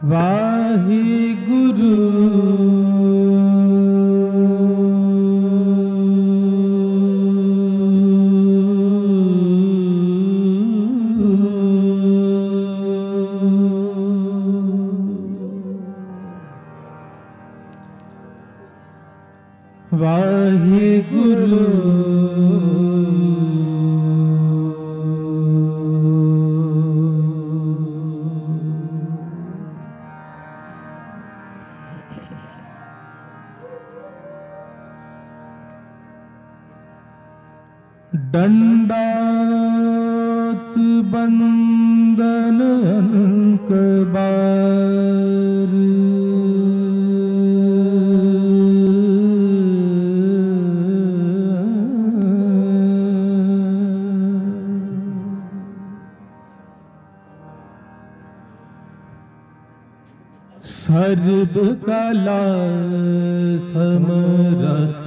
वाहिगुरु वाहिगुरु दंडात बंदन अनकबार सर्व कला समरथ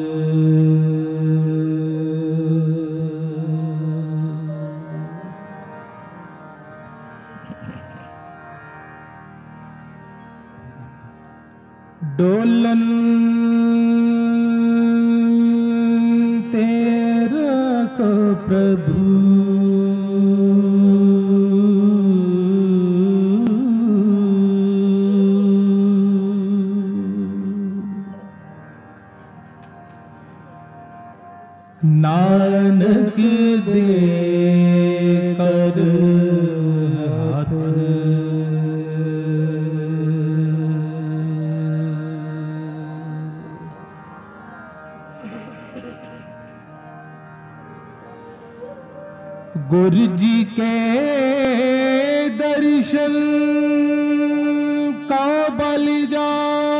डोलन तेरा को प्रभु नानक दे कर हाथ गुरु जी के दर्शन का बल जा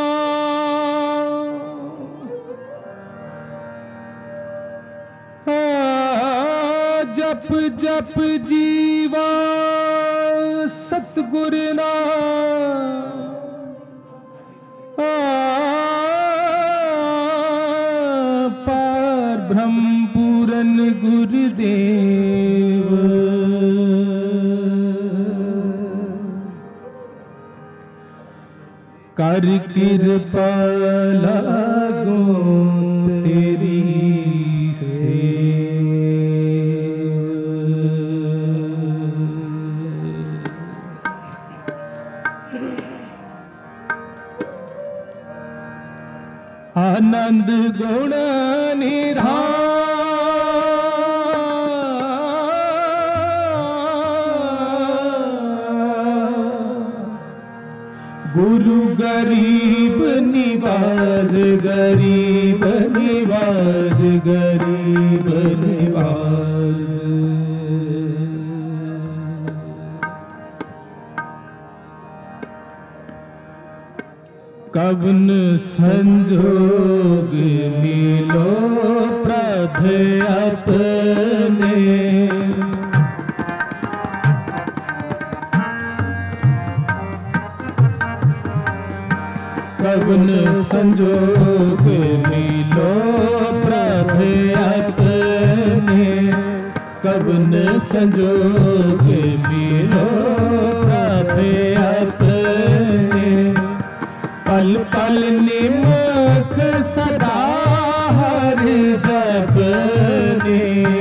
जप जप जीवा सतगुरु ना पार ब्रह्म पूरन गुरुदेव कर कृपा लागो तेरी आनंद गुण निधान गुरु गरीब निवाज गरीब निवाज गरीब निवाज कवन संजोग मिलो प्रभु अपने कवन संजोग मिलो प्रभु अपने कवन संजोग मिलो प्रभु अपने पल पल निमख सदा हर जपने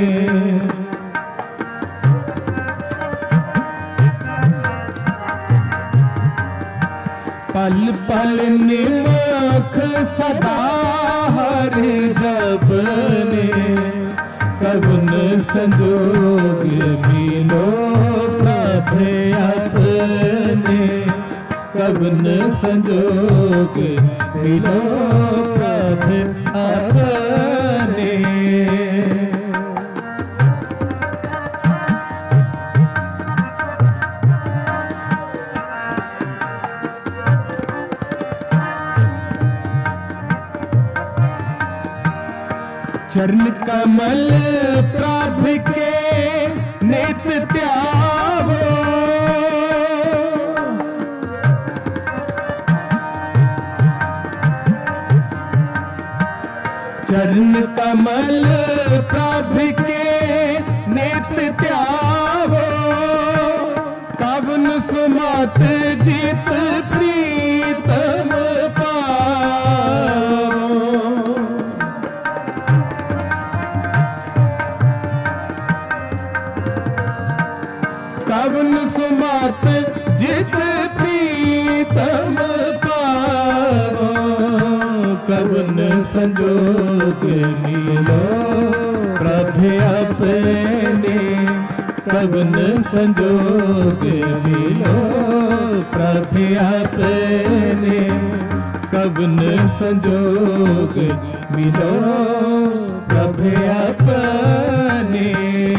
पल पल निमख सदा हर जपने कवन संजोग मिलो प्रभु अपने कवन संजोग मिलो प्रभु अपने चरण कमल प्रभु के नित त्यागो चरण कमल प्रभु के नित्य त्यागो कवन सुमत जीत कवन सुमात जित प्रीतम पावो, कवन संजोग मिलो प्रभु अपने, कवन संजोग मिलो प्रभु अपने, कवन संजोग मिलो प्रभु अपने।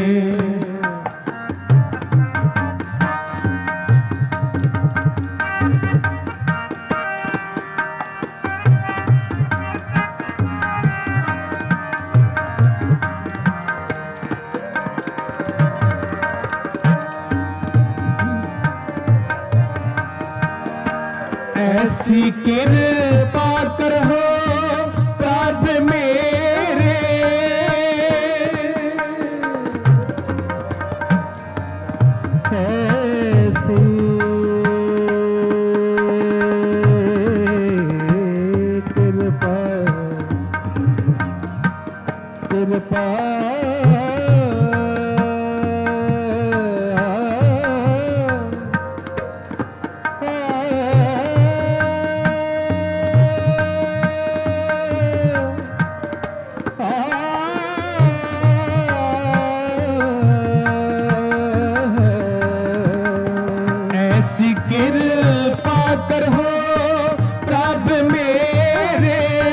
ऐसी कृपा करो प्रभु मेरे, ऐसी कृपा कृपा ऐसी कृपा करो प्रभु मेरे,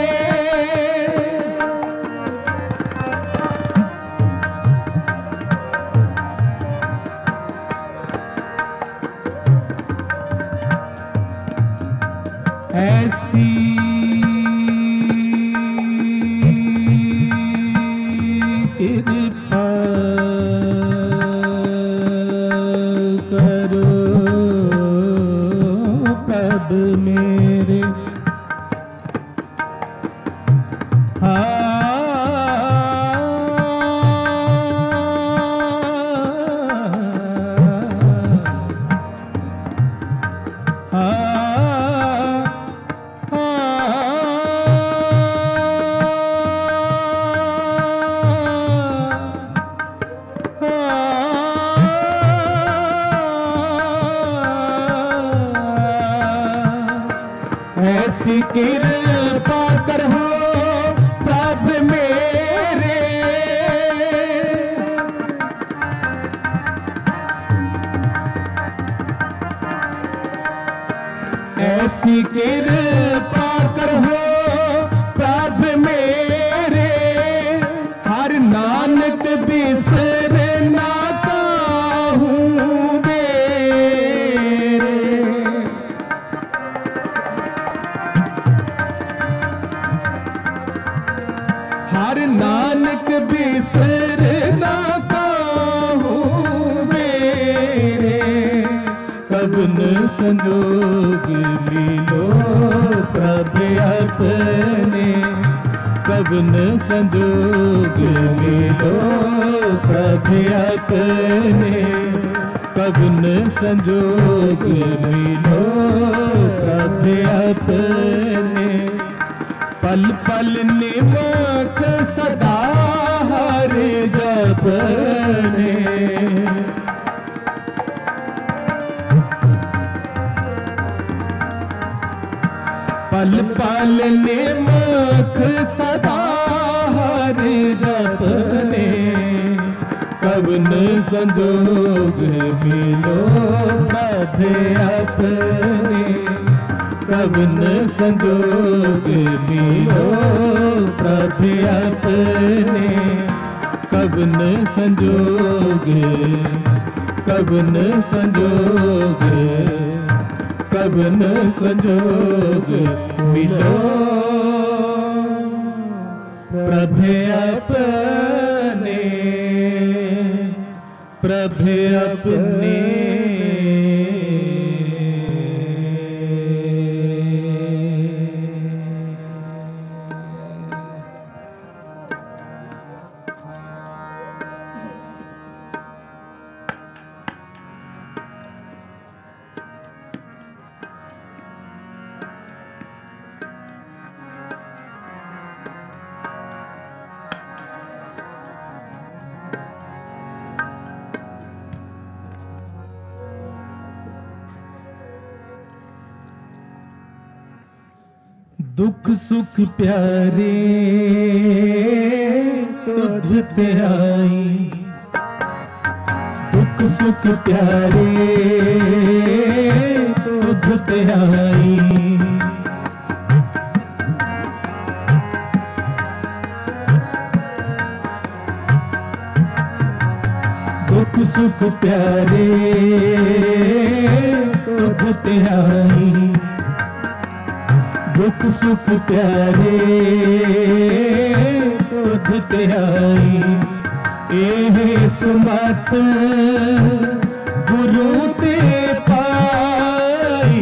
ऐसी कृपा करो प्रभु मेरे। ऐसी कृपा करो प्रभु मेरे, ऐसी कृपा करो प्रभु मेरे, हर नानक बिसर ना काहूँ मेरे, हर नानक बिसर ना काहूँ मेरे, कवन संजोग मिलो प्रभु अपने, कवन संजोग मिलो प्रभु अपने, कवन संजोग मिलो प्रभु अपने, पल पल निमक सदा हरि जपने, पल पल निमक सदा हरि जपने, कवन संजोग मिलो प्रभु अपने, कवन संजोग मिलो प्रभु अपने, कवन संजोग, कवन संजोग, कवन संजोग मिलो प्रभु अपने, प्रभु अपने। दुख सुख प्यारे तुध ते आई, दुख सुख प्यारे तुध ते आई। दुख सुख प्यारे तुध ते आई, दुख सुख प्यारे तुध ते आई। एह सुमत गुरु ते पाई,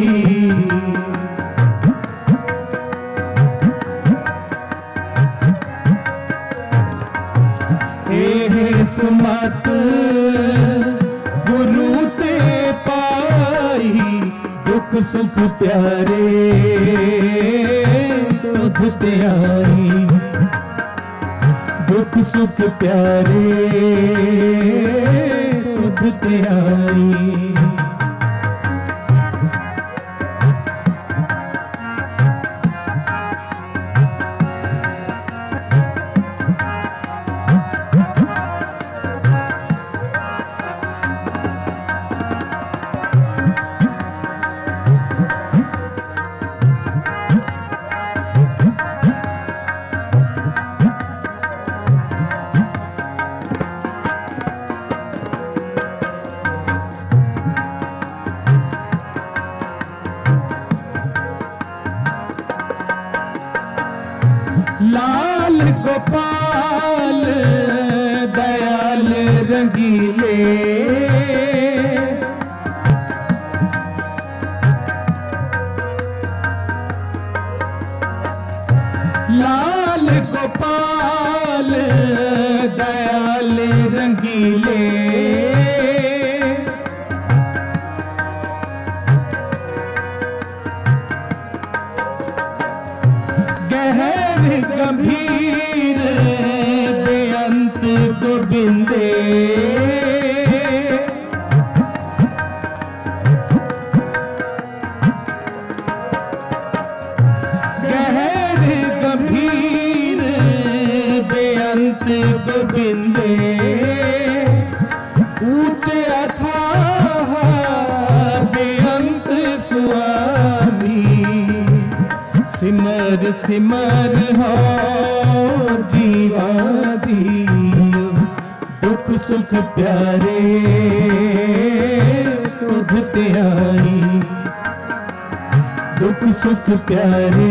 एह सुमत गुरु ते पाई। दुख सुख प्यारे तुध ते आई, दुख सुख प्यारे तुध ते आई। लाल गोपाल दयाल रंगीले, लाल गोपाल दयाल रंगीले। गहर गंभीर बेअंत गोबिंदे, गहर गंभीर बेअंत गोबिंदे। ऊंचे अथाह बेअंत स्वामी, सिमर सिमर हो जीवा जियो। दुख सुख प्यारे तुध ते आई, दुख सुख प्यारे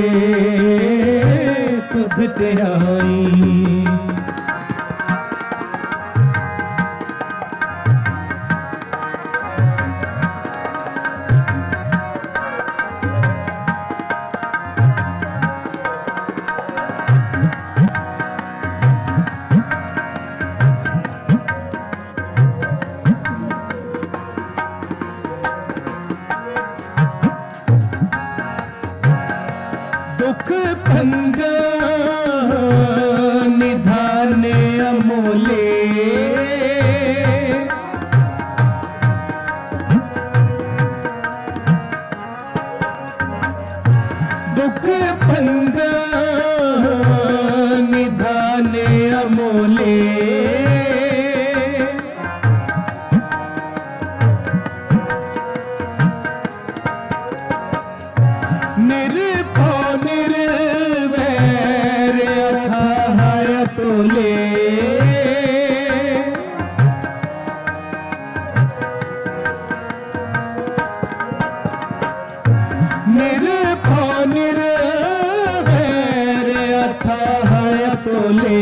तुध ते आई। दुख पंजा निधाने अमोले, दुख पंजा निधाने अमोले। निर्भव निर्वैर अथाह अतुले, निर्भव निर्वैर अथाह अतुले।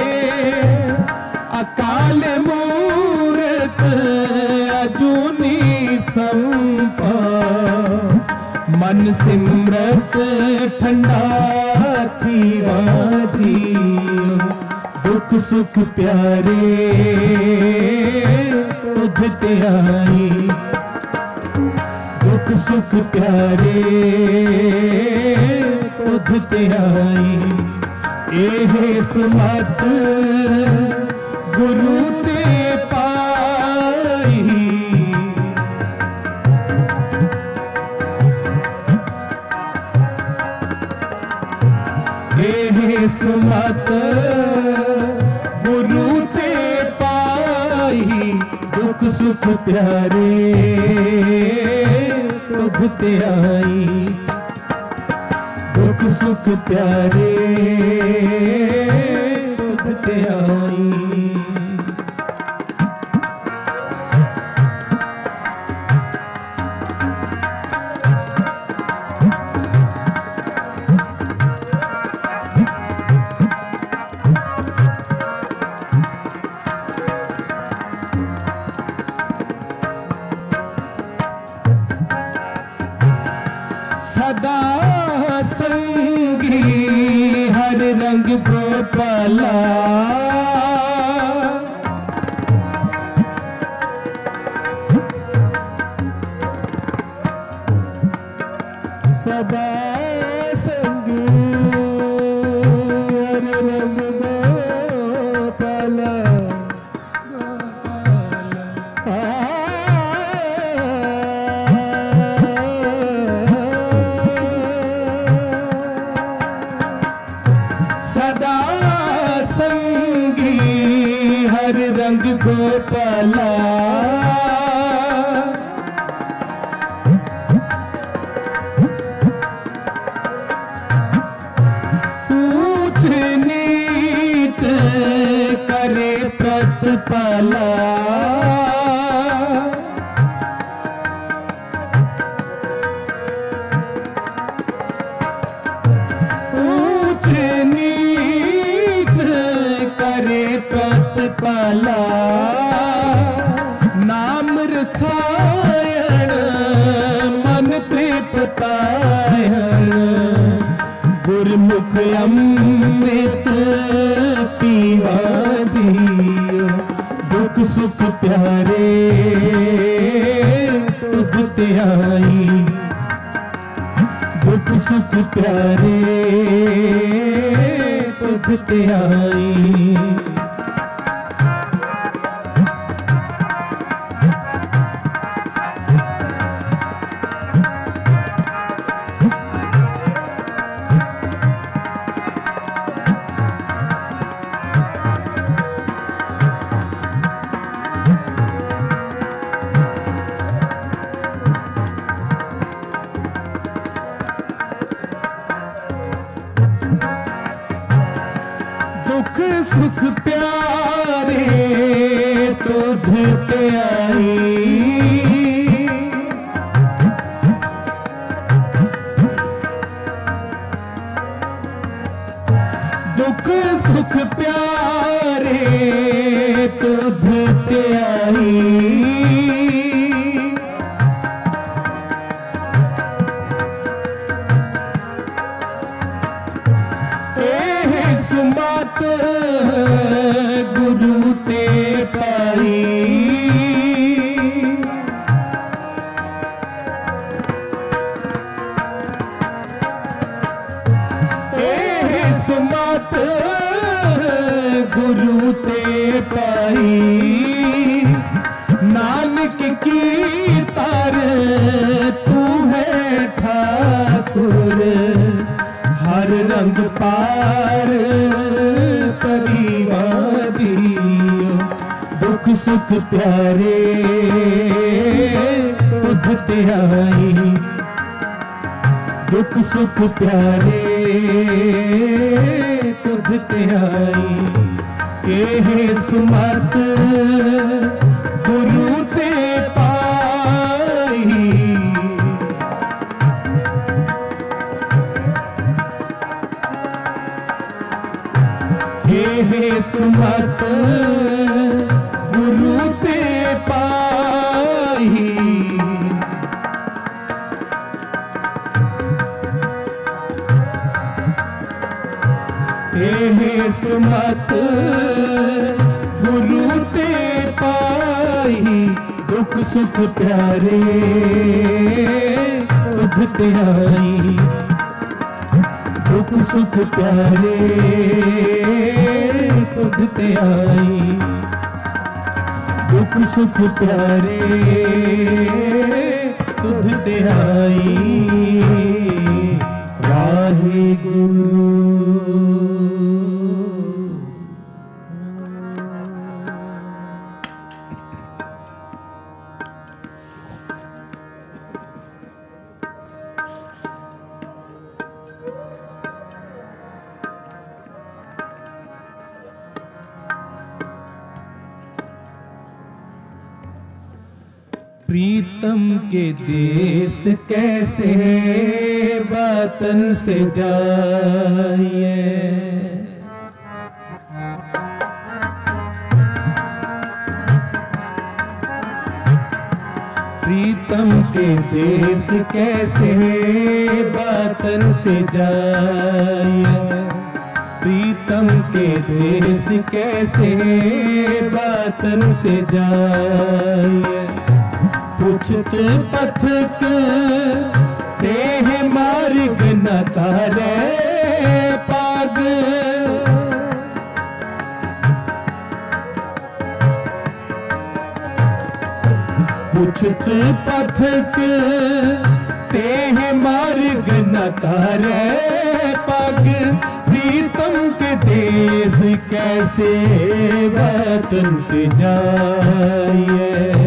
अकाल मूरत अजूनी संपा, मन सिमरत ठंडा थीवा जियो। दुख सुख प्यारे तुध ते आई, दुख सुख प्यारे तुध ते आई। एह सुमत गुरु ते पाई, दुख सुख प्यारे तुझ ते आई, दुख सुख प्यारे तुझ ते आई। सदा संगी हर रंग गोपाला, सदा संगी हर रंग गोपाला, सदा संगी हर रंग गोपाला, ऊंच नीच करे प्रतिपाला, ऊंच नीच करे प्रतिपाला, नाम रसायन मन तृप्तायन, गुरमुख अमृत पीवा जियो, दुख सुख प्यारे तुझ ते आई, दुख सुख प्यारे तुझ ते आई। दुख सुख प्यारे तुझ ते आई, दुख सुख प्यारे तुझ ते आई, सुमत गुरु ते पाई, सुमत गुरु ते पाई, नानक की तार तू है ठाकुर, हर रंग पार परिवाजियो, दुख सुख प्यारे तुझ ते आई, दुख सुख प्यारे तुझ ते आई, ये सुमत गुरु ते पाई, ये सुमत गुरु ते पाई, ये सुमत गुरु ते पाई, दुख सुख प्यारे तुझ ते आई, दुख सुख प्यारे तुझ ते आई, दुख सुख प्यारे तुझ ते आई। वाहिगुरु। प्रीतम के देश कैसे वतन से जाइए। प्रीतम के देश कैसे वतन से जाइए। प्रीतम के देश कैसे वतन से जाइए। पुछत पथक देह मार्ग न तारे पाग। पुछत पथक देह मार्ग न तारे पाग। प्रीतम के देश कैसे वतन से जाइए।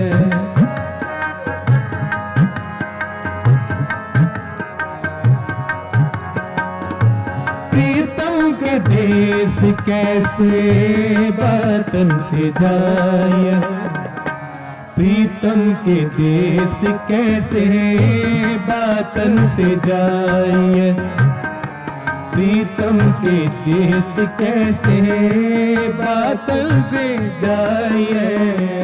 प्रीतम के देश कैसे वतन से जाइए। प्रीतम के देश कैसे वतन से जाइए। प्रीतम के देश कैसे वतन से जाइए।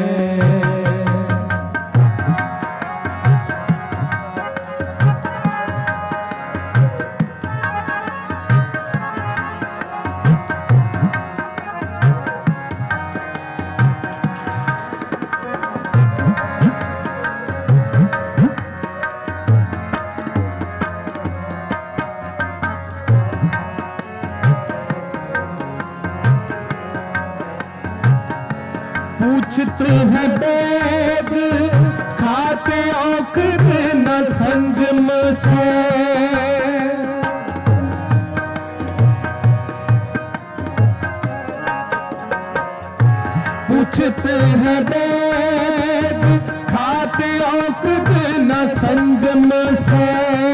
पूछत है वेद खाते औखद न संजम से। पूछत है वेद खाते औखद न संजम से।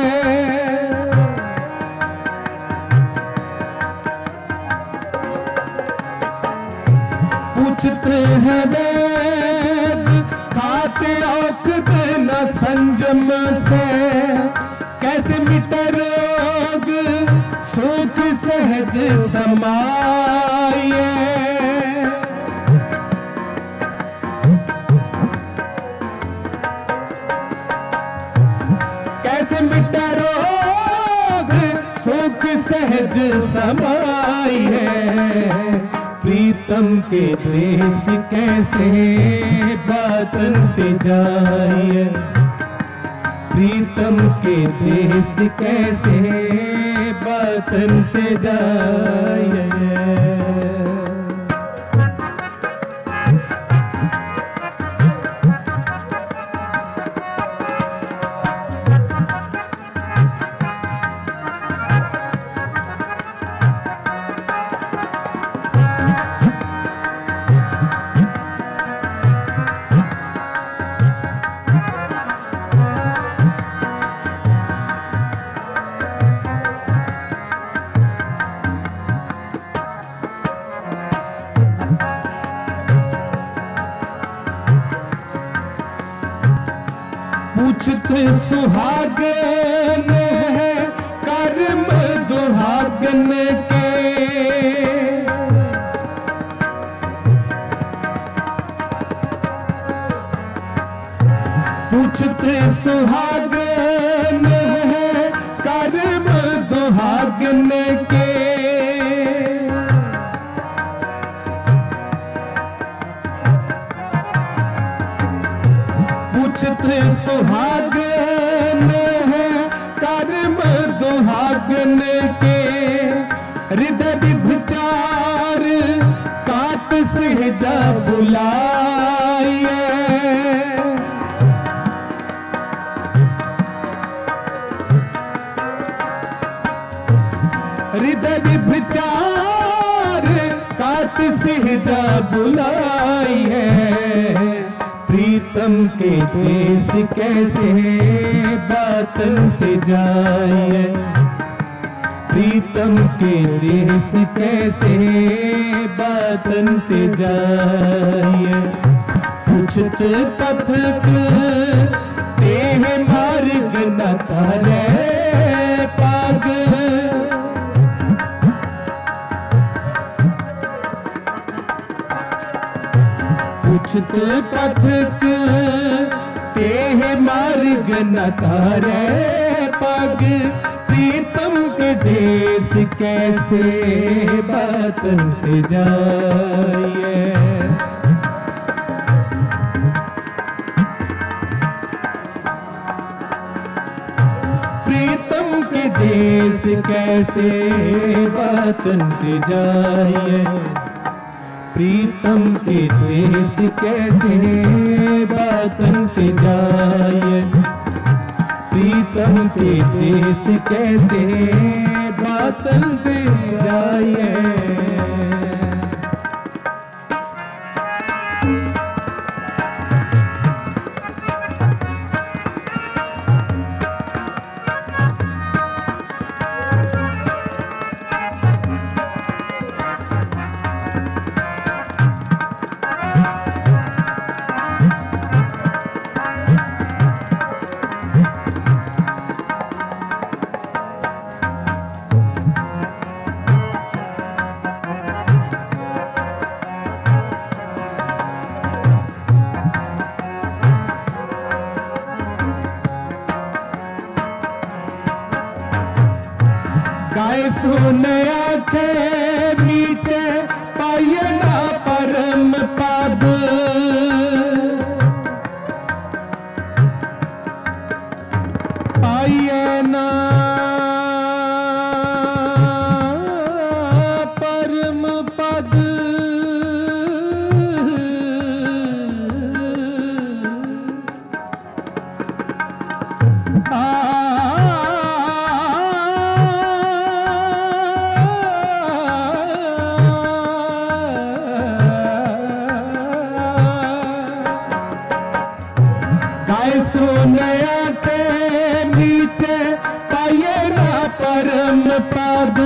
पूछत है वेद खाते औखद न संजम से। कैसे मिटे रोग सुख सहज समाये। कैसे मिटे रोग सुख सहज समाये। प्रीतम के देश कैसे वतन से जाइए। प्रीतम के देश कैसे वतन से जाइए। पूछत सुहागन है कर्म दुहागन के। पूछत सुहागन है कर्म दुहागन के। पूछत सुहागन है कर्म दुहागन के। हृदय विभचार काट सहजा बुलाए। हृदय विभचार काट सहजा बुलाए। प्रीतम के देश कैसे वतन से जाइए। प्रीतम के देश कैसे वतन से जाइए। कुछ पुछत पथक तेह मार्ग न तारे पाग। पुछत पथक तेह मार्ग न तारे पाग। प्रीतम के देश कैसे बातन से जाइए। प्रीतम के देश कैसे बातन से जाइए। प्रीतम के देश कैसे बातन से जाइए। प्रीतम के देश कैसे बातन से जाइए। गाय सुन आखे नीचे पाइए ना परम पद। पाइए ना परम पद। सुनया के नीचे पाइए ना परम पद।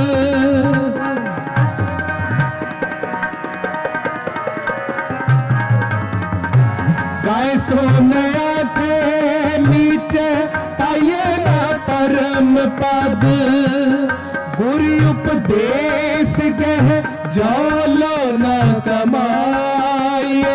गाय सुनया के नीचे पाइए ना परम पद। गुरु उपदेश गह जौलो न कमाइए।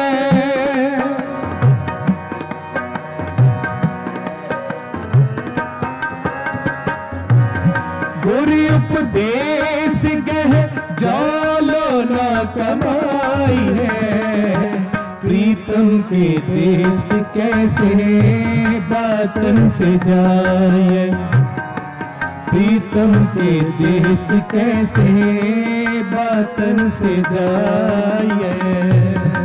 गुरु उपदेश गह जौलो न कमाई है। प्रीतम के देश कैसे बातन से जाइए। प्रीतम के देश कैसे बातन से जाइए।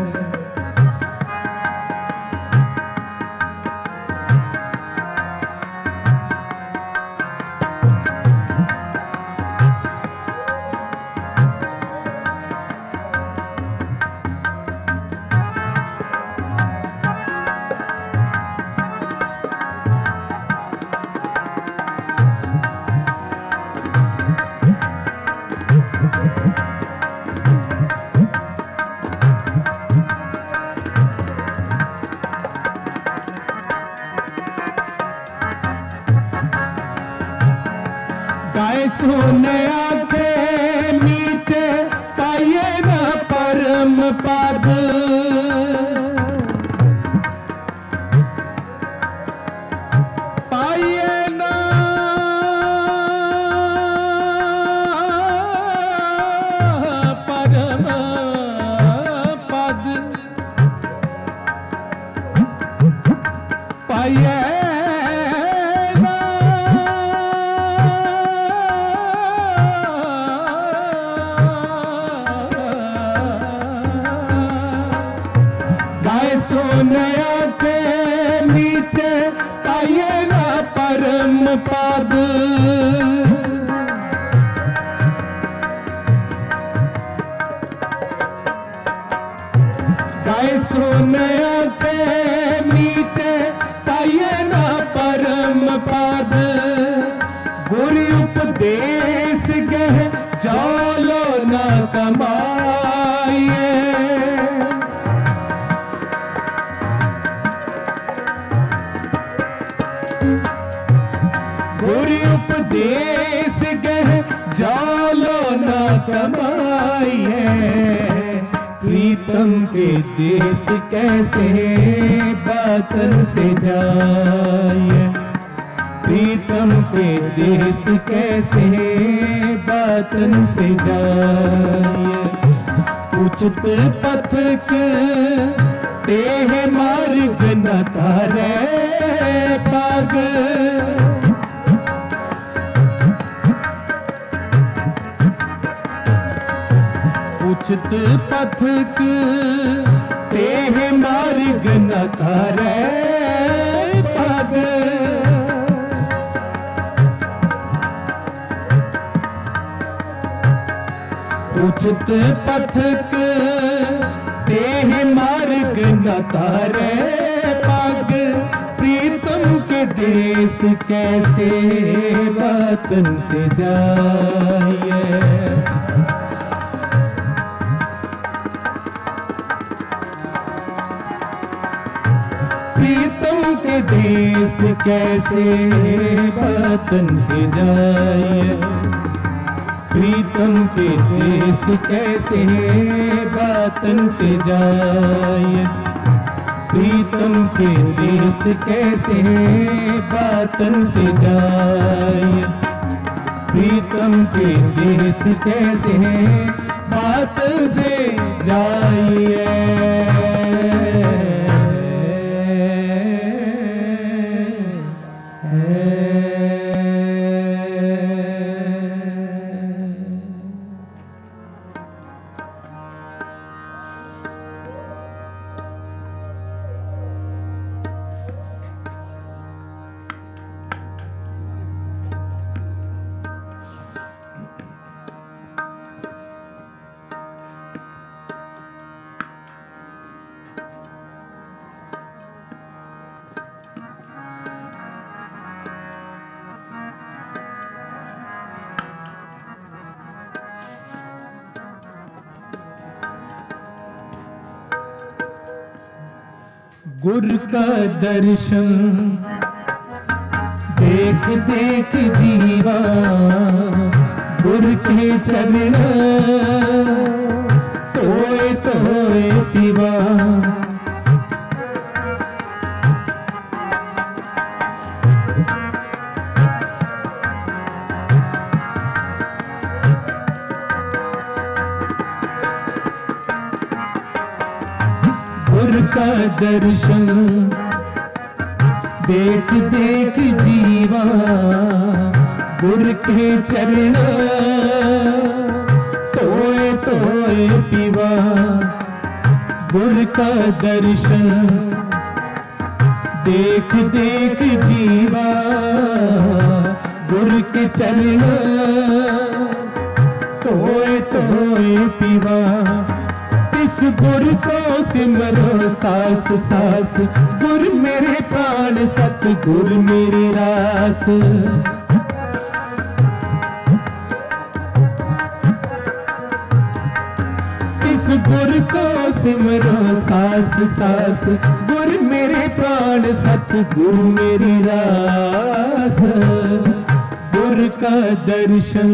गाय सुनया के नीचे पाइए ना परम पद। पाइए ना परम पद। पाइए सुनया के नीचे पाइए ना परम पद। गाय सुनया के नीचे पाइए ना परम पद। गुरु उपदेश गह जौलो न कमाइए। देश गह जालो ना कमाइए, प्रीतम के देश कैसे बातन से जाइए, प्रीतम के देश कैसे बातन से जाइए। उचित पथक तेह मार्ग न तारे पाग, उचित पथक तेह मार्ग न तारे पाग। उचित पथक तेह मार्ग न तारे पाग, प्रीतम के देश कैसे वतन से जाइए। प्रीतम के देश कैसे वतन से जाइए, प्रीतम के देश कैसे वतन से जाइए, प्रीतम के देश कैसे वतन से जाइए, प्रीतम के देश कैसे वतन से जाइए। गुरु का दर्शन देख देख जीवा, गुरु के चरण तोए तोए पीवा। गुरु का दर्शन देख देख जीवा, गुरु के चरण तोए तोए पीवा। गुरु का दर्शन देख देख जीवा, गुरु के चरण तोए तोए पीवा। इस गुरु को सिमरो सास सास, गुरु मेरे प्राण सत, गुरु मेरी रास। इस गुरु को सिमरो सास सास, गुरु मेरे प्राण सत, गुरु मेरी रास। गुरु का दर्शन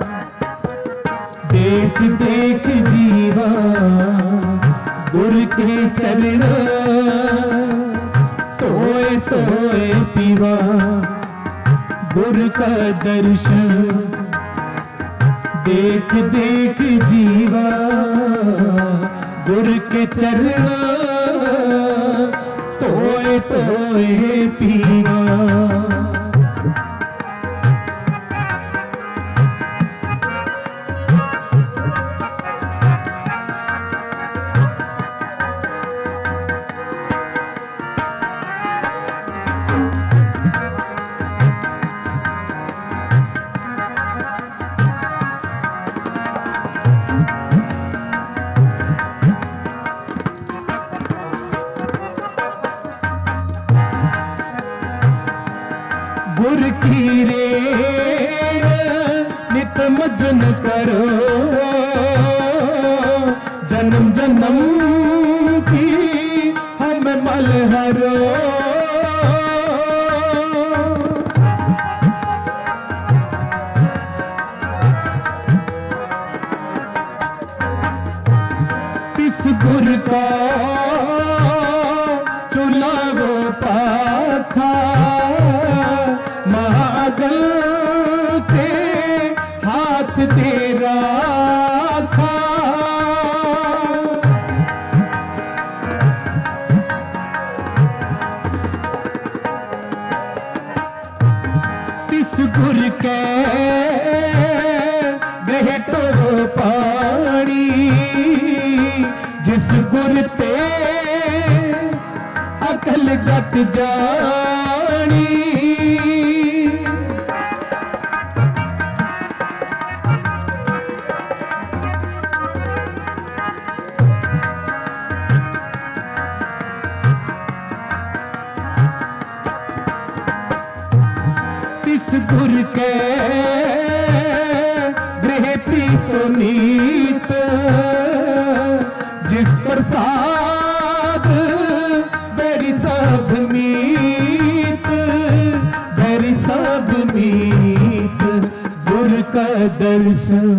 देख देख जीवा, गुरु के चरण तोए तोए पीवा। गुरु का दर्शन देख देख जीवा, गुरु के चरण तोए तोए पीवा। गुरु की रेण नित मजन करो, जन्म जन्म की हम मल हरो। जिस गुर ते अकल गत जानी तिस गुर के गृह सुनीत जिस प्रसाद बेरी सब मीत बेरी सब मीत गुर का दर्शन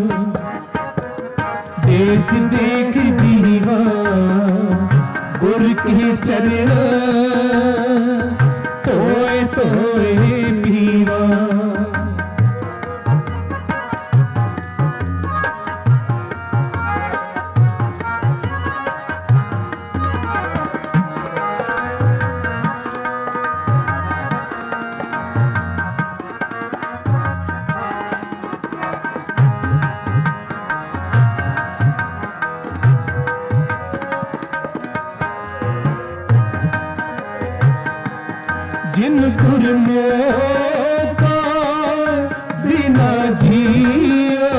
देख देख जीवा गुर के चरण तोए तोए पीवा जिन गुर का बिना जियो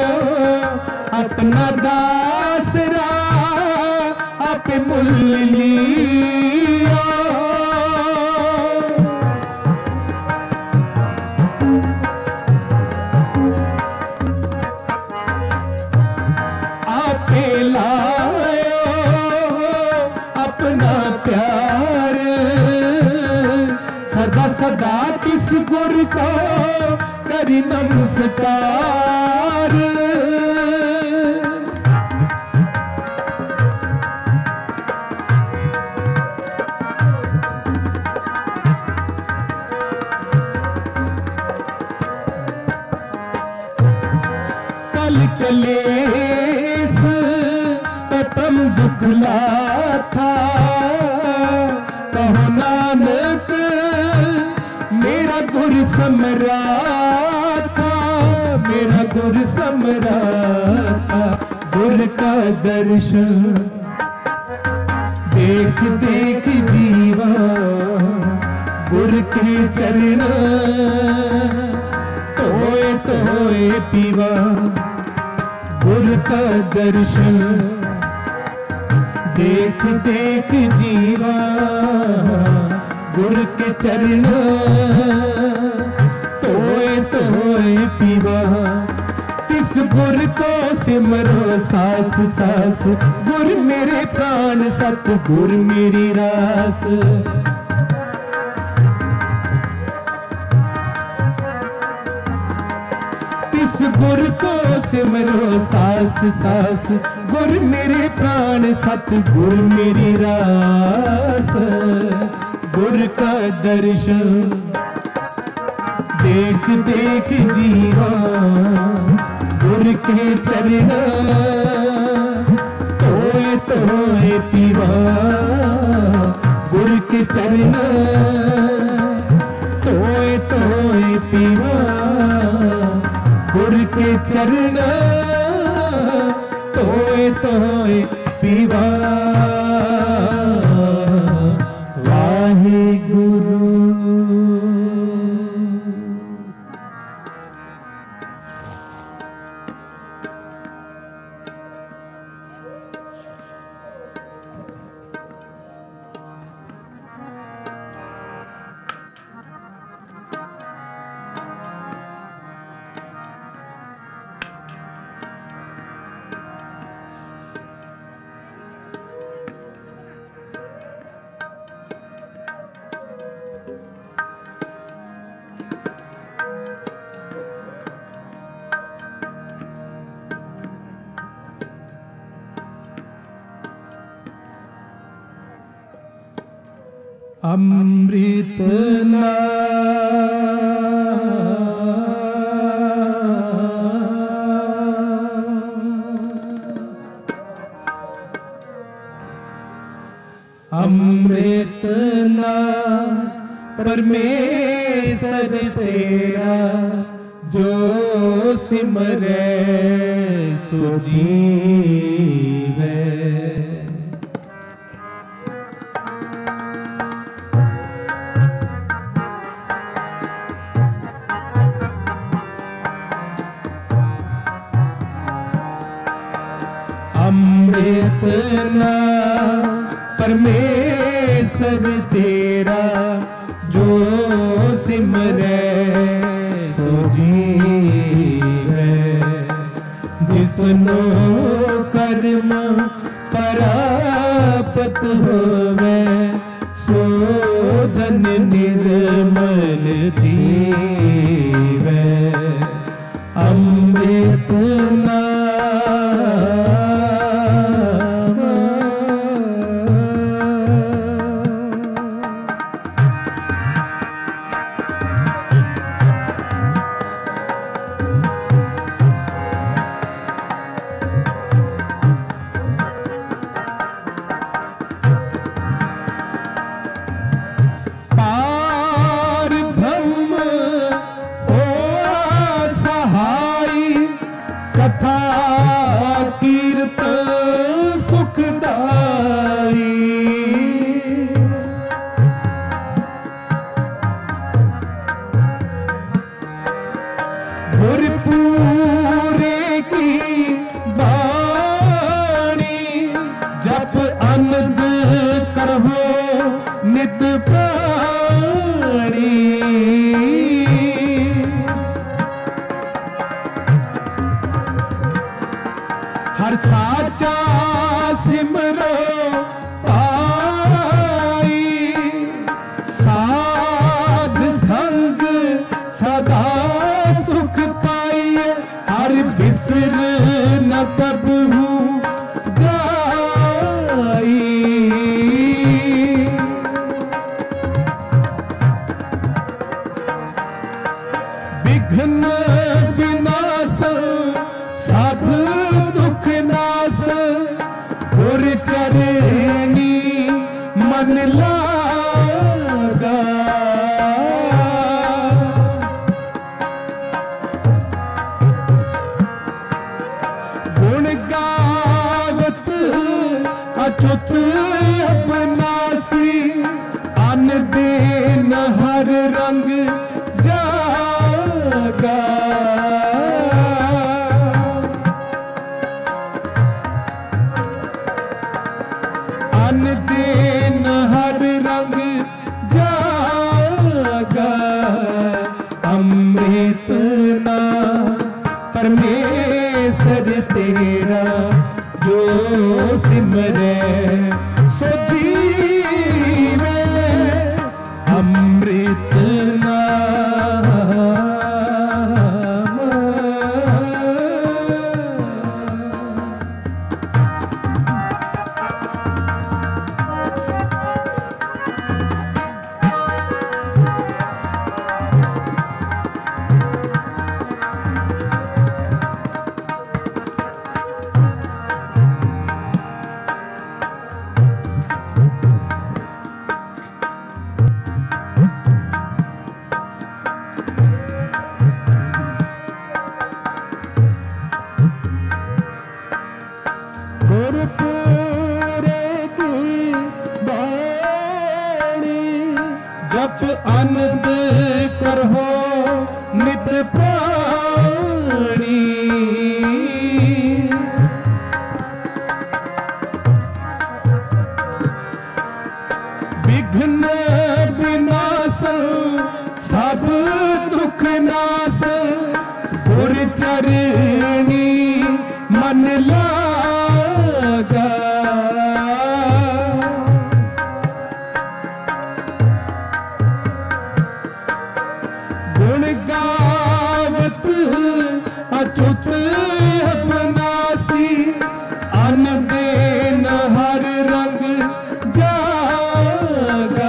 अपना दासरा आप मुल लिया आपे लायो अपना प्यार सदा सदा किस गुर को करी नमस्कार कल कलेस तम दुखला था कहो नानक मेरा गुर समराता मेरा गुर समराता गुर का दर्शन देख देख जीवा गुर के चरण तोए तोए पीवा गुर का दर्शन देख देख जीवा गुर के चरण तोए तोए पीवा तिस गुर को सिमरो सास सास गुर मेरे प्राण सत गुर मेरी रास तिस गुर को सिमरो सास सास गुर मेरे प्राण सत गुर मेरी रास गुर का दर्शन देख देख जीवा गुर के चरण तोए तोए पीवा गुर के चरण तोए तोए पीवा गुर के चरण तोए तोए पीवा वाहिगुरु। अमृत अमृत ना परमेश्वर तेरा जो सिमरे सो जीवे ना परमेश्वर तेरा, जो सिमरे सो जीवे। जिसनो कर्म परापत होवे, सो जन निर्मल दीवे। अमृत कथा कीर्त सुखदाई। गुरपूरे की बाणी, जप आनंद करहो नित प्राणी। हर साचा सिमरो पाई, साध संग सदा सुख पाई। हर बिसर न कबहू जाई। विघ्न विनाश साध दुख नाश, गुर चरणी मन लागा। गुण गावत अच्युत अविनाशी, अन दिन हर रंग जागा। अन दिन हर रंग जागा। अमृत ना परमेश्वर तेरा, जो सिमरे सो जीवे। अमृत गुरपूरे की बाणी, जप आनंद करहो नित प्राणी। विघ्न विनाश सब दुख नाश, गुर चरणी मन लागा। गुण गावत अच्युत अविनाशी, अन दिन हर रंग जागा।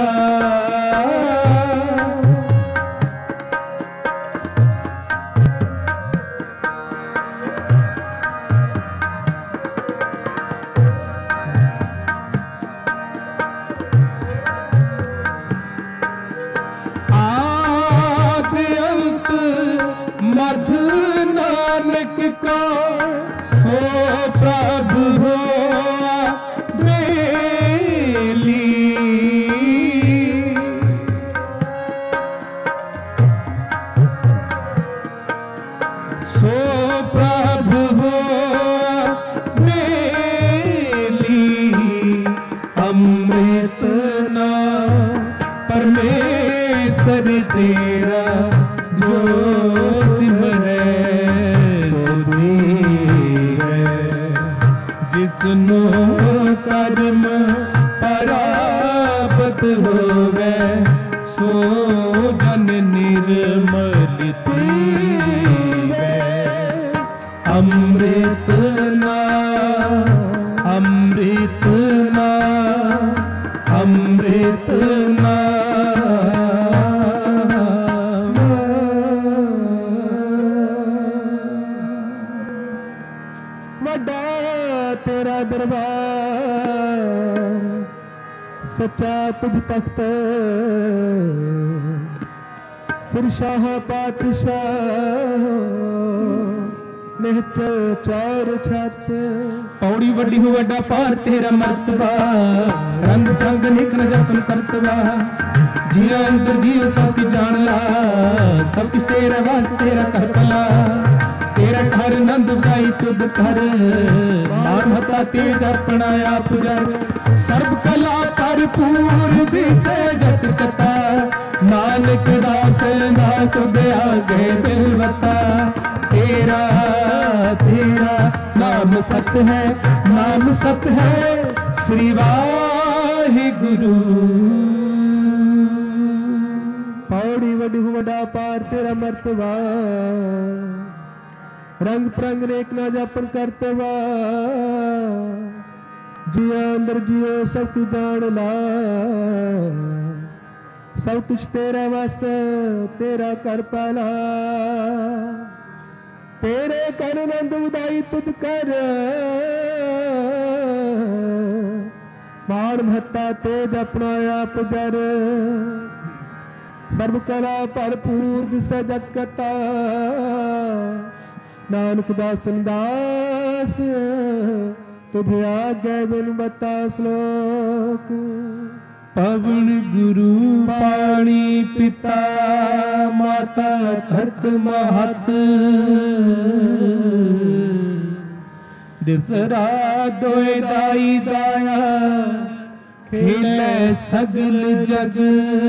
मध नानक को सो प्रभु हो मेली। सो प्रभु हो मेली। अमृत नाम परमेश्वर तेरा, जो सिमरे सो जीवे। जिसनो कर्म परापत होवे, सो जन निर्मल पीवे। अमृत नाम अमृत नाम अमृत नाम। वड्डा तेरा दरबार, सच्चा तुझ तख्त, सिर शाह पातशाह निहचल चार छत। पौड़ी वड्डी हो वड्डा पार तेरा मर्तबा, रंग ढंग निख न जपन करतवा। जिया अंदर जियो सब की जान ला, सब किस तेरा वास तेरा कर भला। तेरा घर नंद गाई तुद कर, मान हता तेज अपना आप जर। सर्व कला भरपूर दिसे जत कता, नानक दास ना तुद आगे बिलवता। तेरा तेरा नाम सत है, नाम सत है श्री वाहिगुरु। पौड़ी वड्डी हो वड्डा पार तेरा मर्तबा, रंग प्रंग नेक ना जापन करतवा। जिया अंदर जियो सब की जान ला, सब कुछ तेरा वस तेरा कर पाला। तेरे कर नंद उदाई तुद कर, मान महता तेज अपना आप जर। सर्व कला भरपूर दिसे जत कता, नानक दासन दास तुझे आगे बिन बता श्लोक। पवन गुरु पाणी पिता, माता धरत महत। दिवस रात दोए दाई दाया, खेले सगल जग।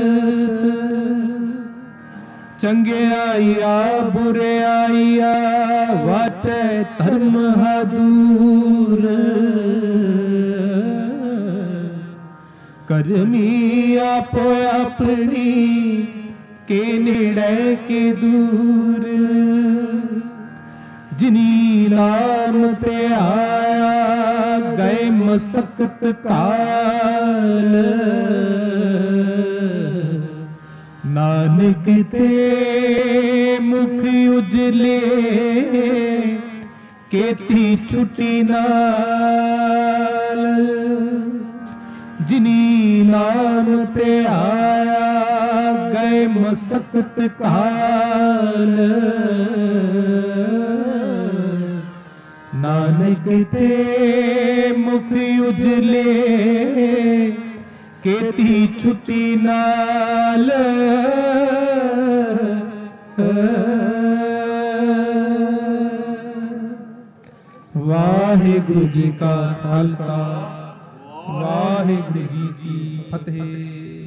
चंगे आईया बुरे आईया, वाचे धर्म दूर। करमी आपो अपनी, के नेड़े के दूर। जिनी नाम ते आया, गए मसक्त काल। नानक ते मुख उजले, केती छुट्टी नाल। जिनी नाम ते आया, गए मसक्त काल। नानक ते मुख उजले, केती छुट्टी नाल। वाहिगुरु जी का खालसा, वाहिगुरु जी की फतेह।